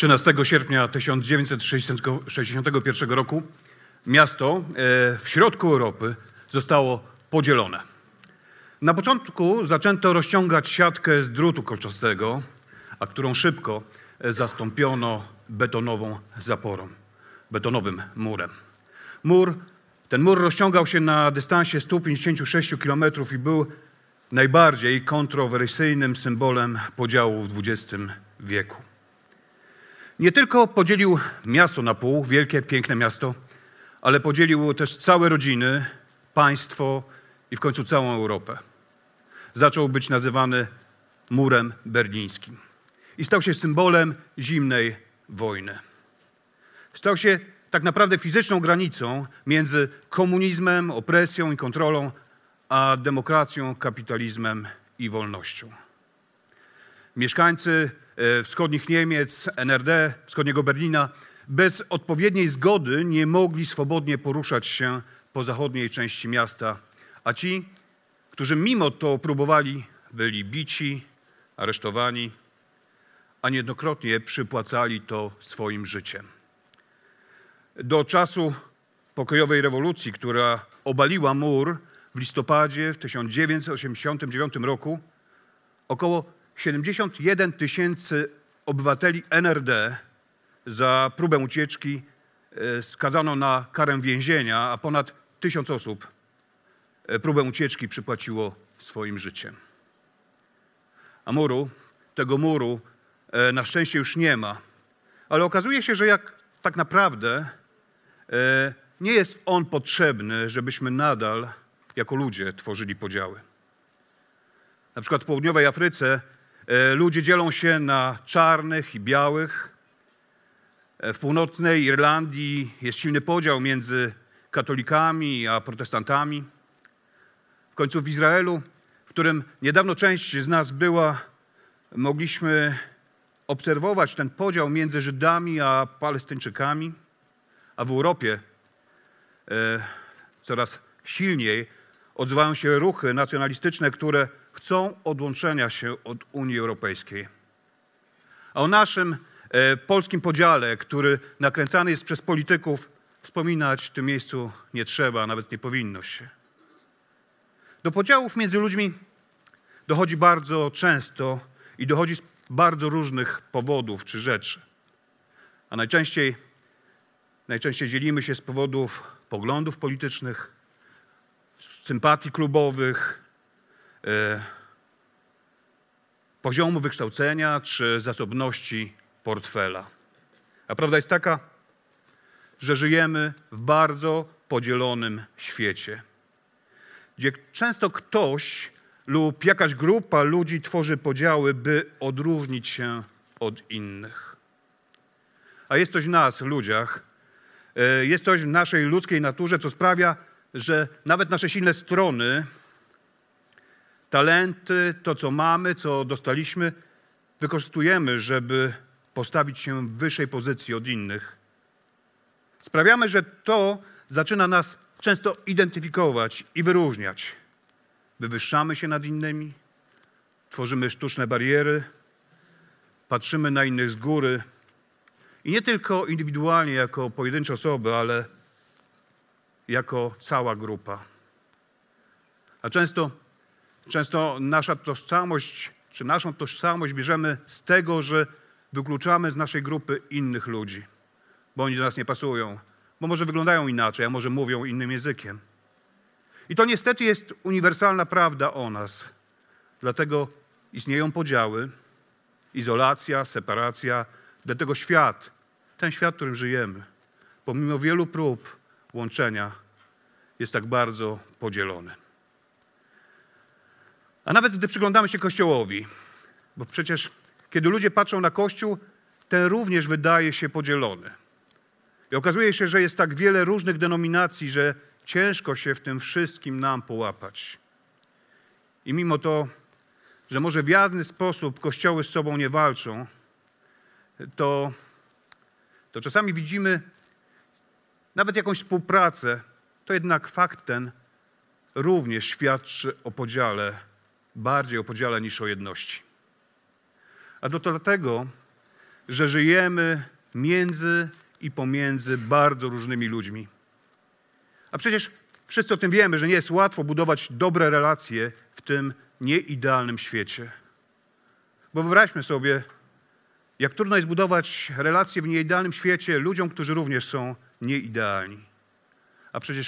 13 sierpnia 1961 roku miasto w środku Europy zostało podzielone. Na początku zaczęto rozciągać siatkę z drutu kolczastego, a którą szybko zastąpiono betonową zaporą, betonowym murem. Ten mur rozciągał się na dystansie 156 km i był najbardziej kontrowersyjnym symbolem podziału w XX wieku. Nie tylko podzielił miasto na pół, wielkie, piękne miasto, ale podzielił też całe rodziny, państwo i w końcu całą Europę. Zaczął być nazywany murem berlińskim i stał się symbolem zimnej wojny. Stał się tak naprawdę fizyczną granicą między komunizmem, opresją i kontrolą, a demokracją, kapitalizmem i wolnością. Mieszkańcy wschodnich Niemiec, NRD, wschodniego Berlina bez odpowiedniej zgody nie mogli swobodnie poruszać się po zachodniej części miasta, a ci, którzy mimo to próbowali, byli bici, aresztowani, a niejednokrotnie przypłacali to swoim życiem. Do czasu pokojowej rewolucji, która obaliła mur w listopadzie w 1989 roku, około 71 000 obywateli NRD za próbę ucieczki skazano na karę więzienia, a ponad 1000 osób próbę ucieczki przypłaciło swoim życiem. A tego muru na szczęście już nie ma, ale okazuje się, że tak naprawdę nie jest on potrzebny, żebyśmy nadal jako ludzie tworzyli podziały. Na przykład w południowej Afryce ludzie dzielą się na czarnych i białych. W północnej Irlandii jest silny podział między katolikami a protestantami. W końcu w Izraelu, w którym niedawno część z nas była, mogliśmy obserwować ten podział między Żydami a Palestyńczykami, a w Europie coraz silniej odzywają się ruchy nacjonalistyczne, które chcą odłączenia się od Unii Europejskiej. A o naszym polskim podziale, który nakręcany jest przez polityków, wspominać w tym miejscu nie trzeba, nawet nie powinno się. Do podziałów między ludźmi dochodzi bardzo często i dochodzi z bardzo różnych powodów czy rzeczy. A najczęściej dzielimy się z powodów poglądów politycznych, sympatii klubowych, poziomu wykształcenia czy zasobności portfela. A prawda jest taka, że żyjemy w bardzo podzielonym świecie, gdzie często ktoś lub jakaś grupa ludzi tworzy podziały, by odróżnić się od innych. A jest coś w nas, ludziach, jest coś w naszej ludzkiej naturze, co sprawia, że nawet nasze silne strony, talenty, to co mamy, co dostaliśmy, wykorzystujemy, żeby postawić się w wyższej pozycji od innych. Sprawiamy, że to zaczyna nas często identyfikować i wyróżniać. Wywyższamy się nad innymi, tworzymy sztuczne bariery, patrzymy na innych z góry i nie tylko indywidualnie jako pojedyncze osoby, ale jako cała grupa. A często nasza tożsamość, czy naszą tożsamość bierzemy z tego, że wykluczamy z naszej grupy innych ludzi, bo oni do nas nie pasują, bo może wyglądają inaczej, a może mówią innym językiem. I to niestety jest uniwersalna prawda o nas. Dlatego istnieją podziały, izolacja, separacja. Dlatego ten świat, w którym żyjemy, pomimo wielu prób łączenia, jest tak bardzo podzielony. A nawet gdy przyglądamy się Kościołowi, bo przecież kiedy ludzie patrzą na Kościół, ten również wydaje się podzielony. I okazuje się, że jest tak wiele różnych denominacji, że ciężko się w tym wszystkim nam połapać. I mimo to, że może w jasny sposób kościoły z sobą nie walczą, to czasami widzimy nawet jakąś współpracę, to jednak fakt ten również świadczy o podziale, bardziej o podziale niż o jedności. A to dlatego, że żyjemy między i pomiędzy bardzo różnymi ludźmi. A przecież wszyscy o tym wiemy, że nie jest łatwo budować dobre relacje w tym nieidealnym świecie. Bo wyobraźmy sobie, jak trudno jest budować relacje w nieidealnym świecie ludziom, którzy również są nieidealni. A przecież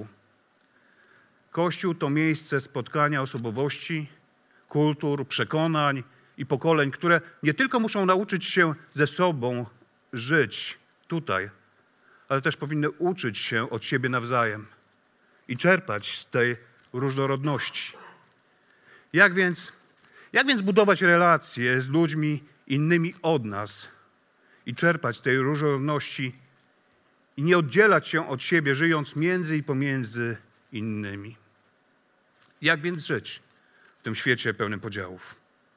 Kościół to miejsce spotkania osobowości, kultur, przekonań i pokoleń, które nie tylko muszą nauczyć się ze sobą żyć tutaj, ale też powinny uczyć się od siebie nawzajem i czerpać z tej różnorodności. Jak więc budować relacje z ludźmi innymi od nas i czerpać z tej różnorodności i nie oddzielać się od siebie, żyjąc między i pomiędzy innymi? Jak więc żyć w tym świecie pełnym podziałów?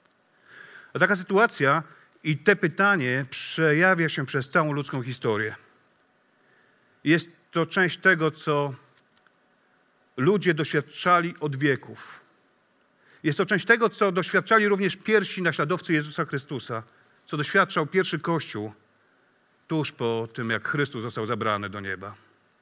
A taka sytuacja i te pytanie przejawia się przez całą ludzką historię. Jest to część tego, co ludzie doświadczali od wieków. Jest to część tego, co doświadczali również pierwsi naśladowcy Jezusa Chrystusa, co doświadczał pierwszy Kościół tuż po tym, jak Chrystus został zabrany do nieba.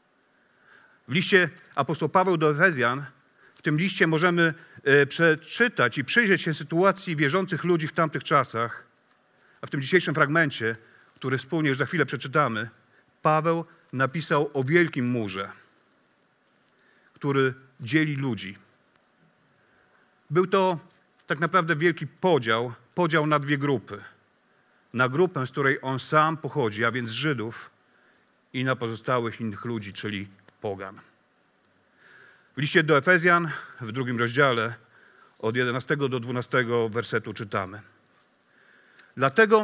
W liście apostoł Paweł do Efezjan, w tym liście możemy przeczytać i przyjrzeć się sytuacji wierzących ludzi w tamtych czasach, a w tym dzisiejszym fragmencie, który wspólnie już za chwilę przeczytamy, Paweł napisał o wielkim murze, który dzieli ludzi. Był to tak naprawdę wielki podział na dwie grupy. Na grupę, z której on sam pochodzi, a więc Żydów, i na pozostałych innych ludzi, czyli pogan. W liście do Efezjan, w 2 rozdziale, od 11 do 12 wersetu czytamy. Dlatego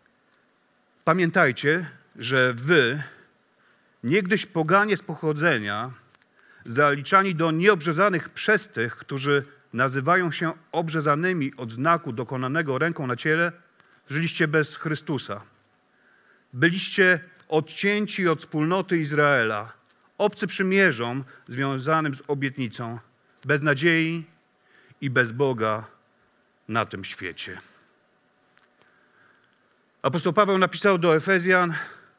pamiętajcie, że wy, niegdyś poganie z pochodzenia, zaliczani do nieobrzezanych przez tych, którzy nazywają się obrzezanymi od znaku dokonanego ręką na ciele, żyliście bez Chrystusa. Byliście odcięci od wspólnoty Izraela, obcy przymierzom związanym z obietnicą, bez nadziei i bez Boga na tym świecie. Apostoł Paweł napisał do Efezjan,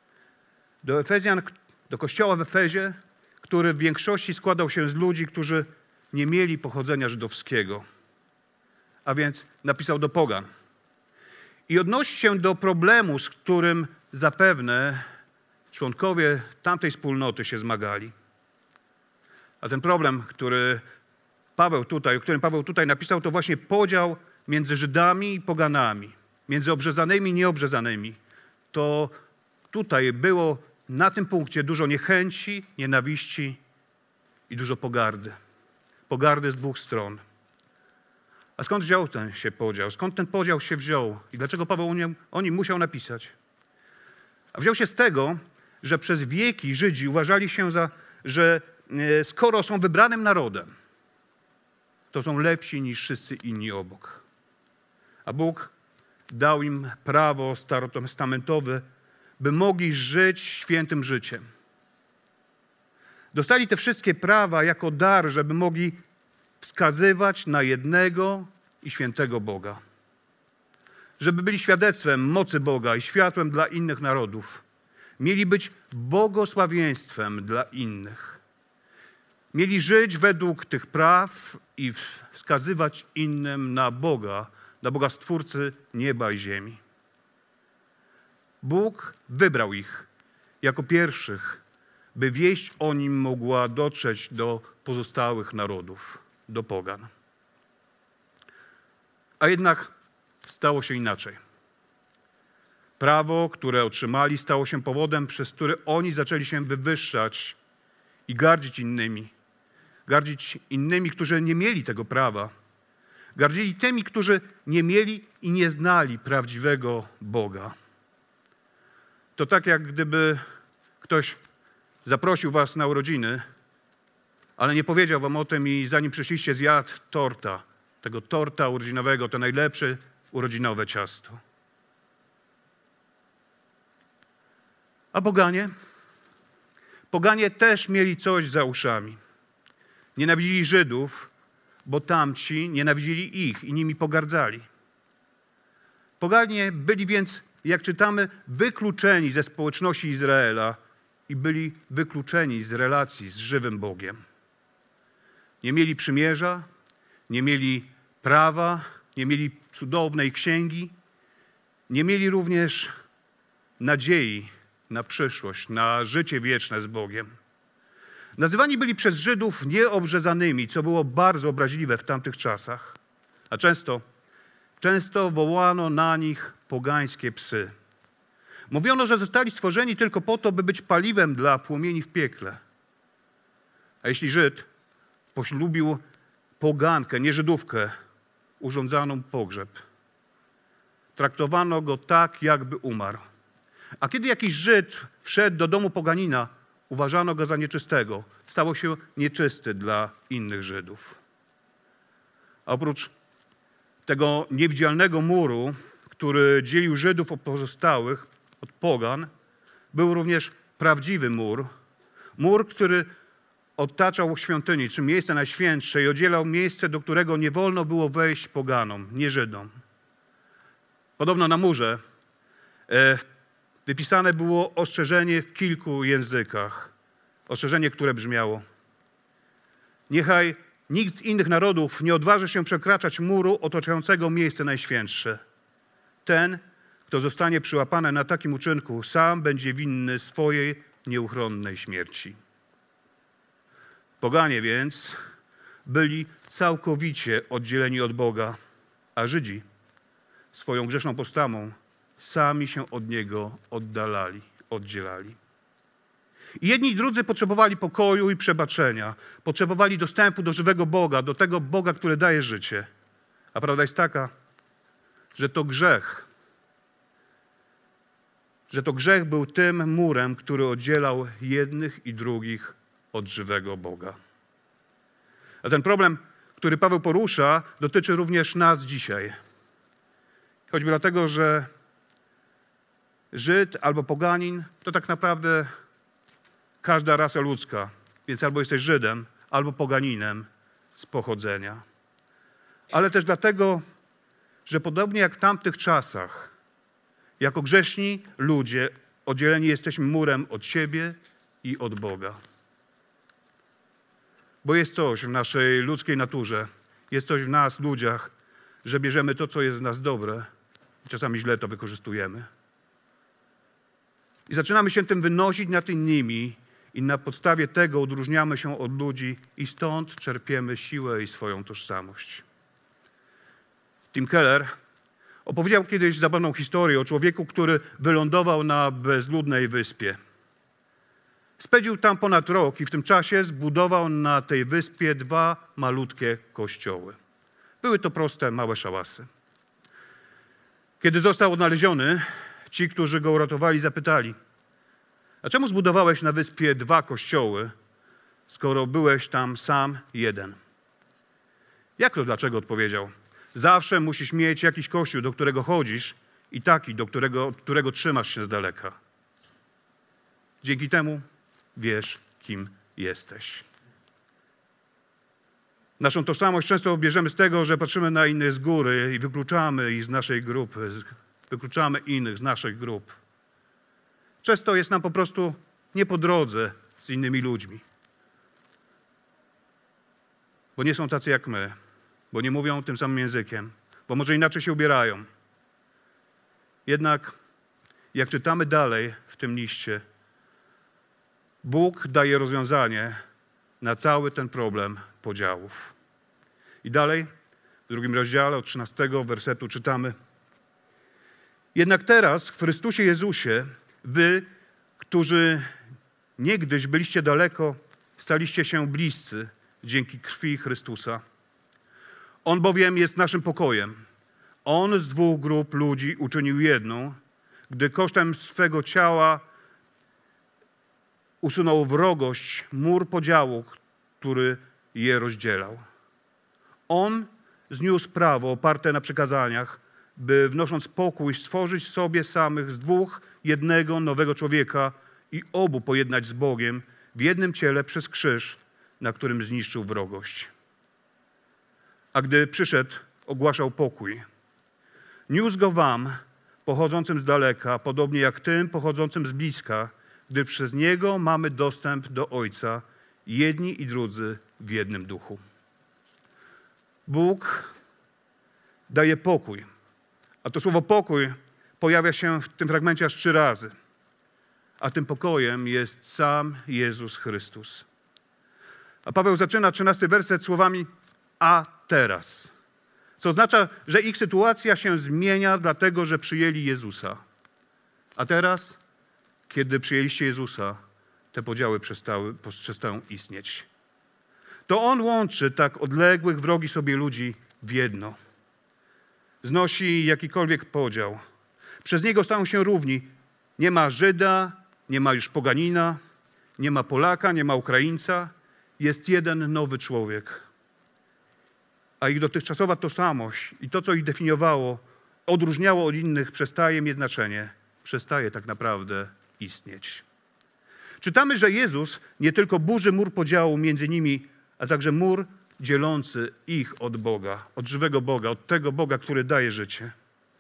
do kościoła w Efezie, który w większości składał się z ludzi, którzy nie mieli pochodzenia żydowskiego. A więc napisał do pogan. I odnosi się do problemu, z którym zapewne członkowie tamtej wspólnoty się zmagali. A ten problem, o którym Paweł tutaj napisał, to właśnie podział między Żydami i poganami, między obrzezanymi i nieobrzezanymi. To tutaj było na tym punkcie dużo niechęci, nienawiści i dużo pogardy. Pogardy z dwóch stron. A skąd wziął ten się podział? Skąd ten podział się wziął? I dlaczego Paweł o nim musiał napisać? A wziął się z tego, że przez wieki Żydzi uważali się że skoro są wybranym narodem, to są lepsi niż wszyscy inni obok. A Bóg dał im prawo starotestamentowe, by mogli żyć świętym życiem. Dostali te wszystkie prawa jako dar, żeby mogli wskazywać na jednego i świętego Boga. Żeby byli świadectwem mocy Boga i światłem dla innych narodów. Mieli być błogosławieństwem dla innych. Mieli żyć według tych praw i wskazywać innym na Boga Stwórcy nieba i ziemi. Bóg wybrał ich jako pierwszych, by wieść o nim mogła dotrzeć do pozostałych narodów, do pogan. A jednak stało się inaczej. Prawo, które otrzymali, stało się powodem, przez który oni zaczęli się wywyższać i gardzić innymi. Gardzić innymi, którzy nie mieli tego prawa. Gardzili tymi, którzy nie mieli i nie znali prawdziwego Boga. To tak, jak gdyby ktoś zaprosił was na urodziny, ale nie powiedział wam o tym i zanim przyszliście, zjadł torta. Tego torta urodzinowego, to najlepsze urodzinowe ciasto. A poganie? Poganie też mieli coś za uszami. Nienawidzili Żydów, bo tamci nienawidzili ich i nimi pogardzali. Poganie byli więc jak czytamy, wykluczeni ze społeczności Izraela i byli wykluczeni z relacji z żywym Bogiem. Nie mieli przymierza, nie mieli prawa, nie mieli cudownej księgi, nie mieli również nadziei na przyszłość, na życie wieczne z Bogiem. Nazywani byli przez Żydów nieobrzezanymi, co było bardzo obraźliwe w tamtych czasach. A często wołano na nich pogańskie psy. Mówiono, że zostali stworzeni tylko po to, by być paliwem dla płomieni w piekle. A jeśli Żyd poślubił pogankę, nie Żydówkę, urządzano mu pogrzeb. Traktowano go tak, jakby umarł. A kiedy jakiś Żyd wszedł do domu poganina, uważano go za nieczystego. Stało się nieczysty dla innych Żydów. A oprócz tego niewidzialnego muru, który dzielił Żydów od pozostałych, od pogan, był również prawdziwy mur. Mur, który otaczał świątynię, czy miejsce najświętsze i oddzielał miejsce, do którego nie wolno było wejść poganom, nie Żydom. Podobno na murze wypisane było ostrzeżenie w kilku językach. Ostrzeżenie, które brzmiało: niechaj nikt z innych narodów nie odważy się przekraczać muru otaczającego miejsce najświętsze. Ten, kto zostanie przyłapany na takim uczynku, sam będzie winny swojej nieuchronnej śmierci. Poganie więc byli całkowicie oddzieleni od Boga, a Żydzi swoją grzeszną postawą sami się od Niego oddzielali. I jedni i drudzy potrzebowali pokoju i przebaczenia. Potrzebowali dostępu do żywego Boga, do tego Boga, który daje życie. A prawda jest taka, że to grzech był tym murem, który oddzielał jednych i drugich od żywego Boga. A ten problem, który Paweł porusza, dotyczy również nas dzisiaj. Choćby dlatego, że Żyd albo poganin to tak naprawdę każda rasa ludzka. Więc albo jesteś Żydem, albo poganinem z pochodzenia. Ale też dlatego, że podobnie jak w tamtych czasach, jako grzeszni ludzie oddzieleni jesteśmy murem od siebie i od Boga. Bo jest coś w naszej ludzkiej naturze, jest coś w nas, ludziach, że bierzemy to, co jest w nas dobre i czasami źle to wykorzystujemy. I zaczynamy się tym wynosić nad innymi i na podstawie tego odróżniamy się od ludzi i stąd czerpiemy siłę i swoją tożsamość. Tim Keller opowiedział kiedyś zabawną historię o człowieku, który wylądował na bezludnej wyspie. Spędził tam ponad rok i w tym czasie zbudował na tej wyspie 2 malutkie kościoły. Były to proste, małe szałasy. Kiedy został odnaleziony, ci, którzy go uratowali, zapytali: a czemu zbudowałeś na wyspie 2 kościoły, skoro byłeś tam sam jeden? Jak to dlaczego? Odpowiedział: zawsze musisz mieć jakiś kościół, do którego chodzisz i taki, do którego trzymasz się z daleka. Dzięki temu wiesz, kim jesteś. Naszą tożsamość często bierzemy z tego, że patrzymy na innych z góry i wykluczamy ich z naszej grupy, wykluczamy innych z naszych grup. Często jest nam po prostu nie po drodze z innymi ludźmi. Bo nie są tacy jak my, bo nie mówią tym samym językiem, bo może inaczej się ubierają. Jednak jak czytamy dalej w tym liście, Bóg daje rozwiązanie na cały ten problem podziałów. I dalej, w 2 rozdziale od 13 wersetu czytamy: jednak teraz w Chrystusie Jezusie wy, którzy niegdyś byliście daleko, staliście się bliscy dzięki krwi Chrystusa. On bowiem jest naszym pokojem. On z 2 grup ludzi uczynił jedną, gdy kosztem swego ciała usunął wrogość, mur podziału, który je rozdzielał. On zniósł prawo oparte na przykazaniach, by wnosząc pokój stworzyć sobie samych z 2 jednego nowego człowieka i obu pojednać z Bogiem w jednym ciele przez krzyż, na którym zniszczył wrogość. A gdy przyszedł, ogłaszał pokój. Niósł go wam pochodzącym z daleka, podobnie jak tym pochodzącym z bliska, gdy przez Niego mamy dostęp do Ojca, jedni i drudzy w jednym duchu. Bóg daje pokój, a to słowo pokój pojawia się w tym fragmencie aż 3 razy. A tym pokojem jest sam Jezus Chrystus. A Paweł zaczyna 13 werset słowami a teraz. Co oznacza, że ich sytuacja się zmienia dlatego, że przyjęli Jezusa. A teraz, kiedy przyjęliście Jezusa, te podziały przestają istnieć. To On łączy tak odległych, wrogich sobie ludzi w jedno. Znosi jakikolwiek podział. Przez Niego stają się równi. Nie ma Żyda, nie ma już poganina, nie ma Polaka, nie ma Ukraińca. Jest jeden nowy człowiek. A ich dotychczasowa tożsamość i to, co ich definiowało, odróżniało od innych, przestaje mieć znaczenie. Przestaje tak naprawdę istnieć. Czytamy, że Jezus nie tylko burzy mur podziału między nimi, a także mur dzielący ich od Boga, od żywego Boga, od tego Boga, który daje życie.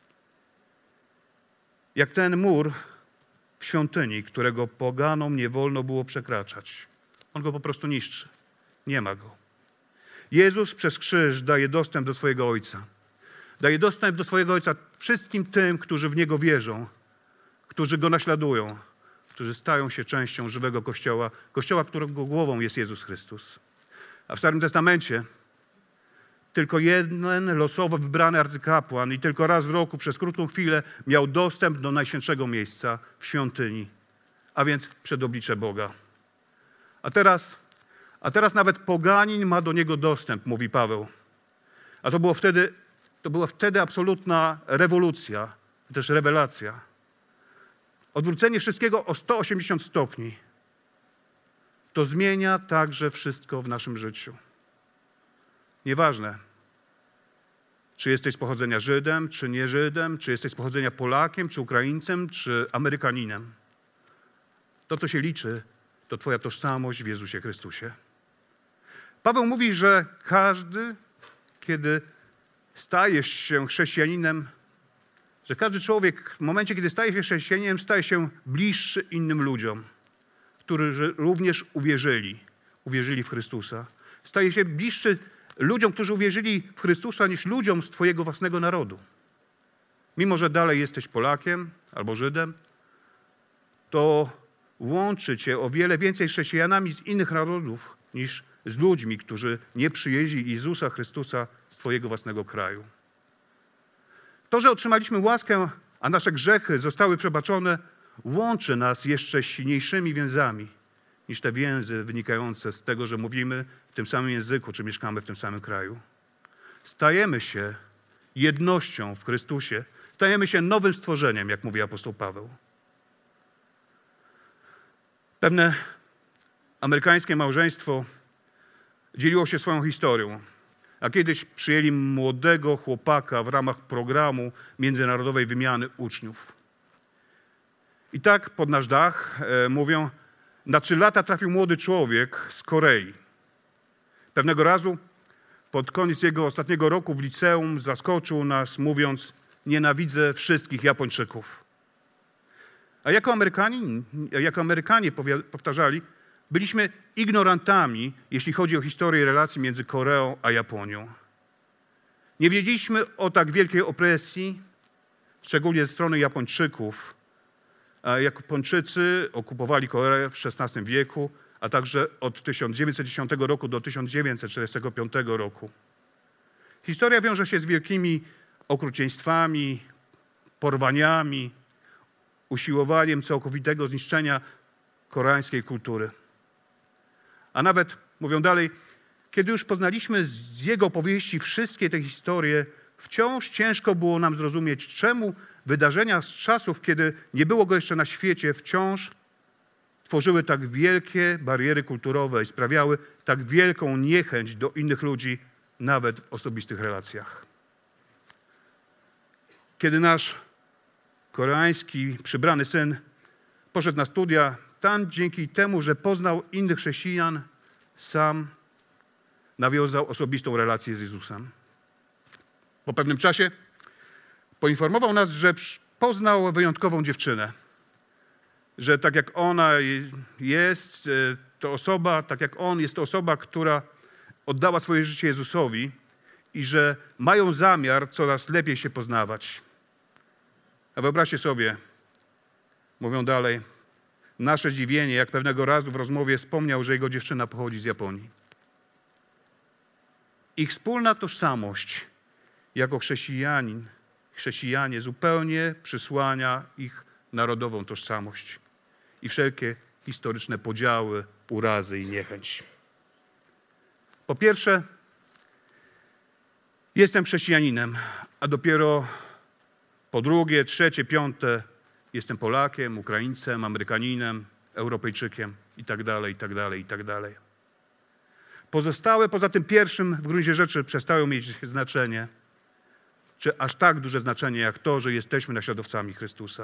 Jak ten mur w świątyni, którego poganom nie wolno było przekraczać. On go po prostu niszczy. Nie ma go. Jezus przez krzyż daje dostęp do swojego Ojca. Daje dostęp do swojego Ojca wszystkim tym, którzy w Niego wierzą, którzy Go naśladują, którzy stają się częścią żywego Kościoła, Kościoła, którego głową jest Jezus Chrystus. A w Starym Testamencie tylko jeden losowo wybrany arcykapłan i tylko raz w roku przez krótką chwilę miał dostęp do najświętszego miejsca w świątyni, a więc przed oblicze Boga. A teraz nawet poganin ma do niego dostęp, mówi Paweł. A to była wtedy absolutna rewolucja, też rewelacja. Odwrócenie wszystkiego o 180 stopni. To zmienia także wszystko w naszym życiu. Nieważne, czy jesteś z pochodzenia Żydem, czy nie Żydem, czy jesteś z pochodzenia Polakiem, czy Ukraińcem, czy Amerykaninem. To, co się liczy, to twoja tożsamość w Jezusie Chrystusie. Paweł mówi, że każdy, kiedy stajesz się chrześcijaninem, że każdy człowiek w momencie, kiedy staje się chrześcijaninem, staje się bliższy innym ludziom, którzy również uwierzyli w Chrystusa. Staje się bliższy ludziom, którzy uwierzyli w Chrystusa, niż ludziom z twojego własnego narodu. Mimo że dalej jesteś Polakiem albo Żydem, to łączy cię o wiele więcej chrześcijanami z innych narodów niż z ludźmi, którzy nie przyjęli Jezusa Chrystusa z twojego własnego kraju. To, że otrzymaliśmy łaskę, a nasze grzechy zostały przebaczone, łączy nas jeszcze silniejszymi więzami niż te więzy wynikające z tego, że mówimy w tym samym języku, czy mieszkamy w tym samym kraju. Stajemy się jednością w Chrystusie, stajemy się nowym stworzeniem, jak mówi apostoł Paweł. Pewne amerykańskie małżeństwo dzieliło się swoją historią, a kiedyś przyjęli młodego chłopaka w ramach programu międzynarodowej wymiany uczniów. I tak pod nasz dach, mówią, na 3 lata trafił młody człowiek z Korei. Pewnego razu, pod koniec jego ostatniego roku w liceum, zaskoczył nas, mówiąc: nienawidzę wszystkich Japończyków. A jako Amerykanie powtarzali, byliśmy ignorantami, jeśli chodzi o historię relacji między Koreą a Japonią. Nie wiedzieliśmy o tak wielkiej opresji, szczególnie ze strony Japończyków. Japończycy okupowali Koreę w XVI wieku, a także od 1910 roku do 1945 roku. Historia wiąże się z wielkimi okrucieństwami, porwaniami, usiłowaniem całkowitego zniszczenia koreańskiej kultury. A nawet, mówią dalej, kiedy już poznaliśmy z jego opowieści wszystkie te historie, wciąż ciężko było nam zrozumieć, czemu wydarzenia z czasów, kiedy nie było go jeszcze na świecie, wciąż tworzyły tak wielkie bariery kulturowe i sprawiały tak wielką niechęć do innych ludzi, nawet w osobistych relacjach. Kiedy nasz koreański przybrany syn poszedł na studia, tam dzięki temu, że poznał innych chrześcijan, sam nawiązał osobistą relację z Jezusem. Po pewnym czasie poinformował nas, że poznał wyjątkową dziewczynę, że tak jak ona jest, to osoba, tak jak on, jest to osoba, która oddała swoje życie Jezusowi i że mają zamiar coraz lepiej się poznawać. A wyobraźcie sobie, mówią dalej, nasze zdziwienie, jak pewnego razu w rozmowie wspomniał, że jego dziewczyna pochodzi z Japonii. Ich wspólna tożsamość jako chrześcijanie zupełnie przysłania ich narodową tożsamość i wszelkie historyczne podziały, urazy i niechęć. Po pierwsze, jestem chrześcijaninem, a dopiero po drugie, trzecie, piąte, jestem Polakiem, Ukraińcem, Amerykaninem, Europejczykiem itd., itd., itd. Pozostałe, poza tym pierwszym w gruncie rzeczy przestają mieć znaczenie, czy aż tak duże znaczenie jak to, że jesteśmy naśladowcami Chrystusa.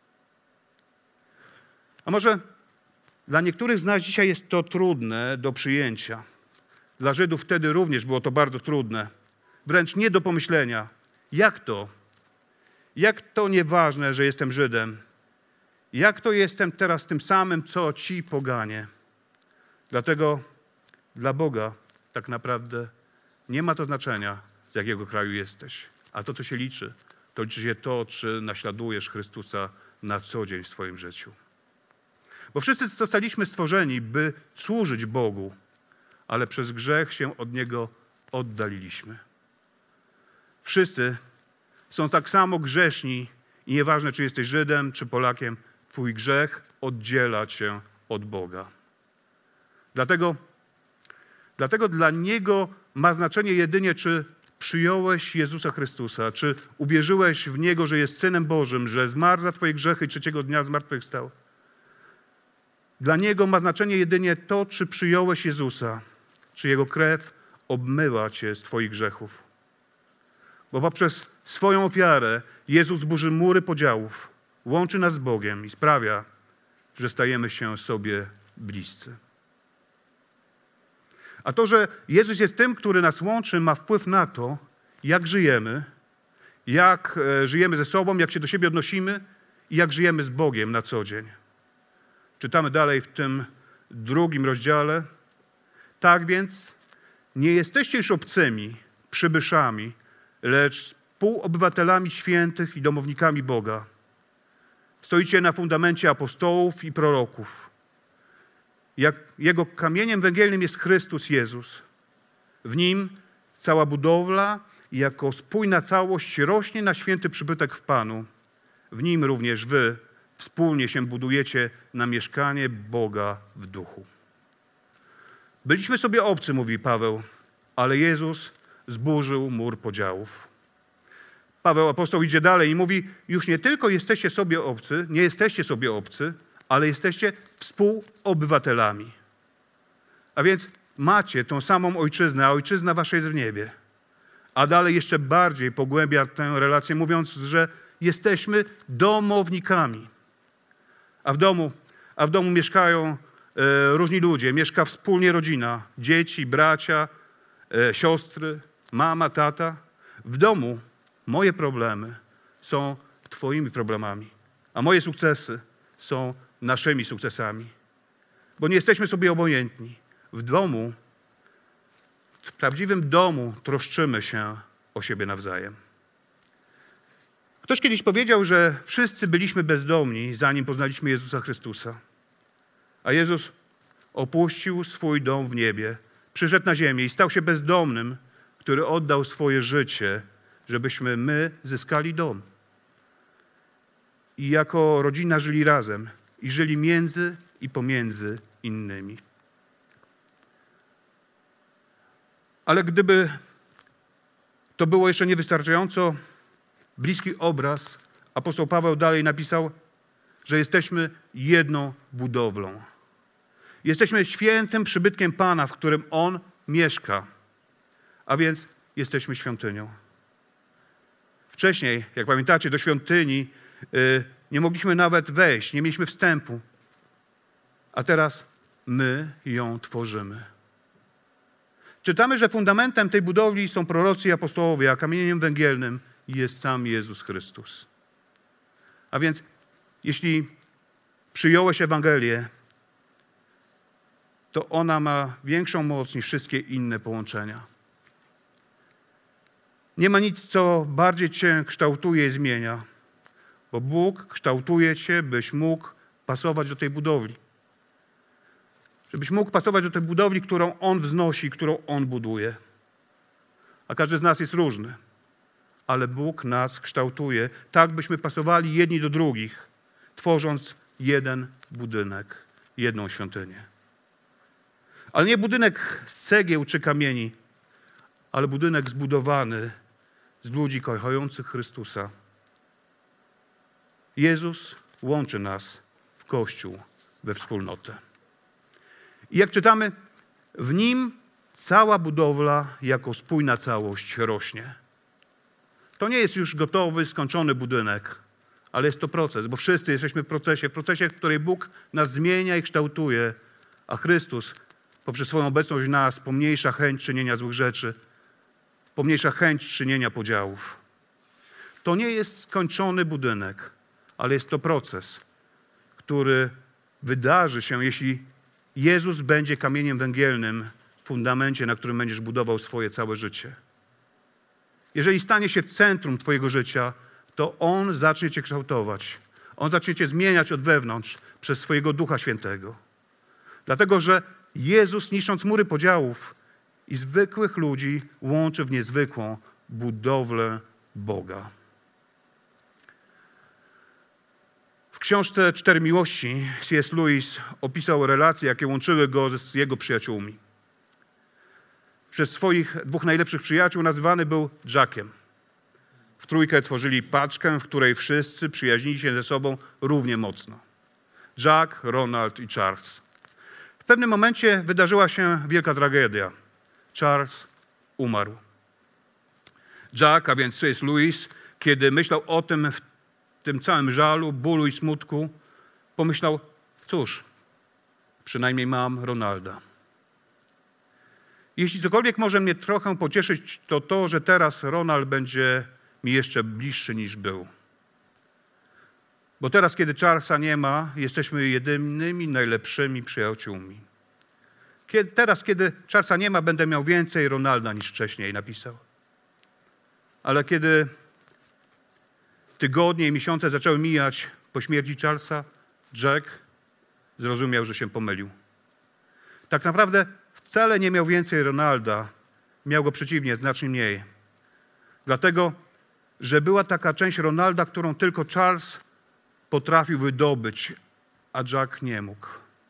A może dla niektórych z nas dzisiaj jest to trudne do przyjęcia. Dla Żydów wtedy również było to bardzo trudne, wręcz nie do pomyślenia. Jak to? Jak to nieważne, że jestem Żydem? Jak to jestem teraz tym samym, co ci poganie? Dlatego dla Boga tak naprawdę nie ma to znaczenia, z jakiego kraju jesteś. A to, co się liczy, to liczy się to, czy naśladujesz Chrystusa na co dzień w swoim życiu. Bo wszyscy zostaliśmy stworzeni, by służyć Bogu, ale przez grzech się od Niego oddaliliśmy. Wszyscy są tak samo grzeszni i nieważne, czy jesteś Żydem, czy Polakiem, twój grzech oddziela cię od Boga. Dlatego dla Niego ma znaczenie jedynie, czy przyjąłeś Jezusa Chrystusa, czy uwierzyłeś w Niego, że jest Synem Bożym, że zmarł za twoje grzechy i trzeciego dnia zmartwychwstał. Dla Niego ma znaczenie jedynie to, czy przyjąłeś Jezusa, czy Jego krew obmyła cię z twoich grzechów. Bo poprzez swoją ofiarę Jezus burzy mury podziałów, łączy nas z Bogiem i sprawia, że stajemy się sobie bliscy. A to, że Jezus jest tym, który nas łączy, ma wpływ na to, jak żyjemy ze sobą, jak się do siebie odnosimy i jak żyjemy z Bogiem na co dzień. Czytamy dalej w tym 2 rozdziale. Tak więc nie jesteście już obcymi, przybyszami, lecz współobywatelami świętych i domownikami Boga. Stoicie na fundamencie apostołów i proroków. Jego kamieniem węgielnym jest Chrystus Jezus. W Nim cała budowla jako spójna całość rośnie na święty przybytek w Panu. W Nim również wy wspólnie się budujecie na mieszkanie Boga w duchu. Byliśmy sobie obcy, mówi Paweł, ale Jezus zburzył mur podziałów. Paweł apostoł idzie dalej i mówi, już nie tylko nie jesteście sobie obcy, ale jesteście współobywatelami. A więc macie tą samą ojczyznę, a ojczyzna wasza jest w niebie. A dalej jeszcze bardziej pogłębia tę relację, mówiąc, że jesteśmy domownikami. A w domu mieszkają różni ludzie, mieszka wspólnie rodzina, dzieci, bracia, siostry, mama, tata. W domu moje problemy są twoimi problemami, a moje sukcesy są naszymi sukcesami. Bo nie jesteśmy sobie obojętni. W prawdziwym domu troszczymy się o siebie nawzajem. Ktoś kiedyś powiedział, że wszyscy byliśmy bezdomni, zanim poznaliśmy Jezusa Chrystusa. A Jezus opuścił swój dom w niebie, przyszedł na ziemię i stał się bezdomnym, który oddał swoje życie, żebyśmy my zyskali dom. I jako rodzina żyli razem i żyli między i pomiędzy innymi. Ale gdyby to było jeszcze niewystarczająco bliski obraz, apostoł Paweł dalej napisał, że jesteśmy jedną budowlą. Jesteśmy świętym przybytkiem Pana, w którym On mieszka, a więc jesteśmy świątynią. Wcześniej, jak pamiętacie, do świątyni nie mogliśmy nawet wejść, nie mieliśmy wstępu, a teraz my ją tworzymy. Czytamy, że fundamentem tej budowli są prorocy i apostołowie, a kamieniem węgielnym jest sam Jezus Chrystus. A więc jeśli przyjąłeś Ewangelię, to ona ma większą moc niż wszystkie inne połączenia. Nie ma nic, co bardziej cię kształtuje i zmienia, bo Bóg kształtuje cię, byś mógł pasować do tej budowli. Żebyś mógł pasować do tej budowli, którą On wznosi, którą On buduje. A każdy z nas jest różny, ale Bóg nas kształtuje tak, byśmy pasowali jedni do drugich, tworząc jeden budynek, jedną świątynię. Ale nie budynek z cegieł czy kamieni, ale budynek zbudowany z ludzi kochających Chrystusa. Jezus łączy nas w Kościół, we wspólnotę. I jak czytamy, w Nim cała budowla jako spójna całość rośnie. To nie jest już gotowy, skończony budynek, ale jest to proces, bo wszyscy jesteśmy w procesie, w której Bóg nas zmienia i kształtuje, a Chrystus poprzez swoją obecność w nas pomniejsza chęć czynienia złych rzeczy, pomniejsza chęć czynienia podziałów. To nie jest skończony budynek, ale jest to proces, który wydarzy się, jeśli Jezus będzie kamieniem węgielnym w fundamencie, na którym będziesz budował swoje całe życie. Jeżeli stanie się w centrum twojego życia, to On zacznie cię kształtować. On zacznie cię zmieniać od wewnątrz przez swojego Ducha Świętego. Dlatego, że Jezus, niszcząc mury podziałów i zwykłych ludzi, łączy w niezwykłą budowlę Boga. W książce Cztery miłości C.S. Lewis opisał relacje, jakie łączyły go z jego przyjaciółmi. Przez swoich dwóch najlepszych przyjaciół nazywany był Jackiem. W trójkę tworzyli paczkę, w której wszyscy przyjaźnili się ze sobą równie mocno. Jack, Ronald i Charles. W pewnym momencie wydarzyła się wielka tragedia. Charles umarł. Jack, a więc C.S. Lewis, kiedy myślał o tym w tym całym żalu, bólu i smutku, pomyślał, cóż, przynajmniej mam Ronalda. Jeśli cokolwiek może mnie trochę pocieszyć, to to, że teraz Ronald będzie mi jeszcze bliższy niż był. Bo teraz, kiedy Charlesa nie ma, jesteśmy jedynymi najlepszymi przyjaciółmi. Teraz, kiedy Charlesa nie ma, będę miał więcej Ronalda niż wcześniej, napisał. Ale kiedy tygodnie i miesiące zaczęły mijać po śmierci Charlesa, Jack zrozumiał, że się pomylił. Tak naprawdę wcale nie miał więcej Ronalda, miał go przeciwnie, znacznie mniej. Dlatego, że była taka część Ronalda, którą tylko Charles potrafił wydobyć, a Jack nie mógł.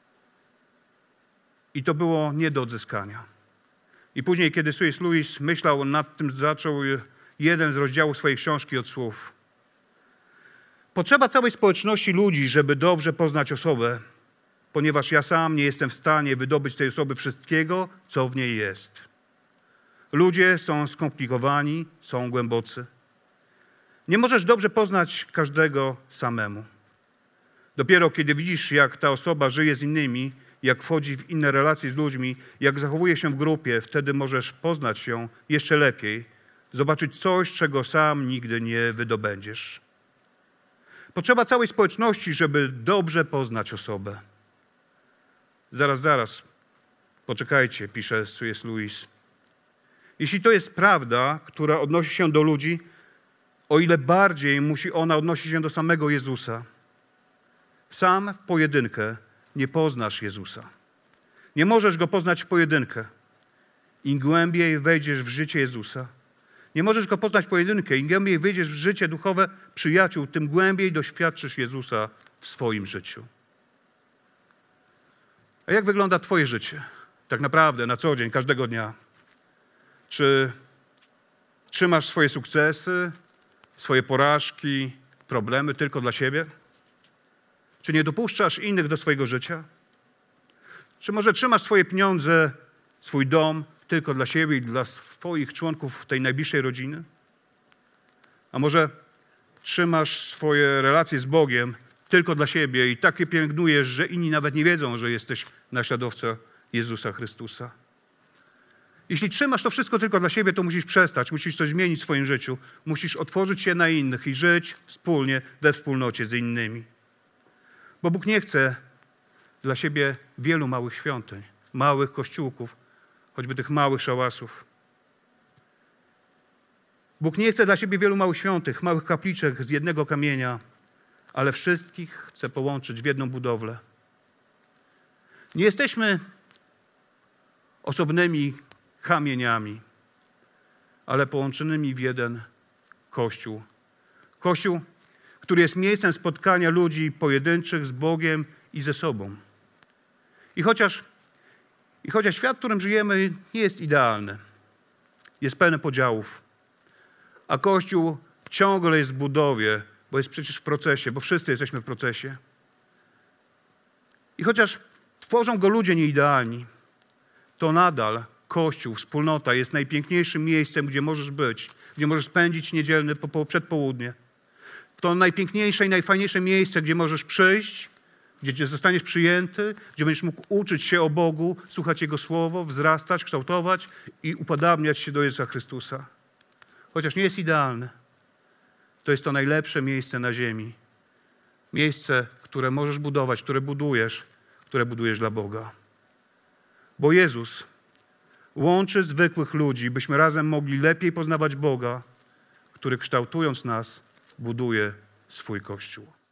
I to było nie do odzyskania. I później, kiedy C.S. Lewis myślał nad tym, zaczął jeden z rozdziałów swojej książki od słów. Potrzeba całej społeczności ludzi, żeby dobrze poznać osobę, ponieważ ja sam nie jestem w stanie wydobyć z tej osoby wszystkiego, co w niej jest. Ludzie są skomplikowani, są głębocy. Nie możesz dobrze poznać każdego samemu. Dopiero kiedy widzisz, jak ta osoba żyje z innymi, jak wchodzi w inne relacje z ludźmi, jak zachowuje się w grupie, wtedy możesz poznać ją jeszcze lepiej, zobaczyć coś, czego sam nigdy nie wydobędziesz. Potrzeba całej społeczności, żeby dobrze poznać osobę. Zaraz, poczekajcie, pisze C.S. Lewis. Jeśli to jest prawda, która odnosi się do ludzi, o ile bardziej musi ona odnosić się do samego Jezusa. Sam w pojedynkę nie poznasz Jezusa. Nie możesz Go poznać w pojedynkę. Im głębiej wejdziesz w życie Jezusa, nie możesz Go poznać w pojedynkę. Im głębiej wejdziesz w życie duchowe przyjaciół, tym głębiej doświadczysz Jezusa w swoim życiu. A jak wygląda twoje życie? Tak naprawdę, na co dzień, każdego dnia. Czy trzymasz swoje sukcesy, swoje porażki, problemy tylko dla siebie? Czy nie dopuszczasz innych do swojego życia? Czy może trzymasz swoje pieniądze, swój dom tylko dla siebie i dla swoich członków tej najbliższej rodziny? A może trzymasz swoje relacje z Bogiem tylko dla siebie i tak je pielęgnujesz, że inni nawet nie wiedzą, że jesteś naśladowcą Jezusa Chrystusa? Jeśli trzymasz to wszystko tylko dla siebie, to musisz przestać, musisz coś zmienić w swoim życiu. Musisz otworzyć się na innych i żyć wspólnie we wspólnocie z innymi. Bo Bóg nie chce dla siebie wielu małych świątyń, małych kościółków, choćby tych małych szałasów. Bóg nie chce dla siebie wielu małych świątyń, małych kapliczek z jednego kamienia, ale wszystkich chce połączyć w jedną budowlę. Nie jesteśmy osobnymi kamieniami, ale połączonymi w jeden Kościół. Kościół, który jest miejscem spotkania ludzi pojedynczych z Bogiem i ze sobą. I chociaż świat, w którym żyjemy, nie jest idealny, jest pełen podziałów, a Kościół ciągle jest w budowie, bo jest przecież w procesie, bo wszyscy jesteśmy w procesie. I chociaż tworzą go ludzie nieidealni, to nadal Kościół, wspólnota jest najpiękniejszym miejscem, gdzie możesz być, gdzie możesz spędzić niedzielne przedpołudnie. To najpiękniejsze i najfajniejsze miejsce, gdzie możesz przyjść, gdzie zostaniesz przyjęty, gdzie będziesz mógł uczyć się o Bogu, słuchać Jego Słowo, wzrastać, kształtować i upodabniać się do Jezusa Chrystusa. Chociaż nie jest idealne, to jest to najlepsze miejsce na ziemi. Miejsce, które możesz budować, które budujesz dla Boga. Bo Jezus łączy zwykłych ludzi, byśmy razem mogli lepiej poznawać Boga, który kształtując nas, buduje swój Kościół.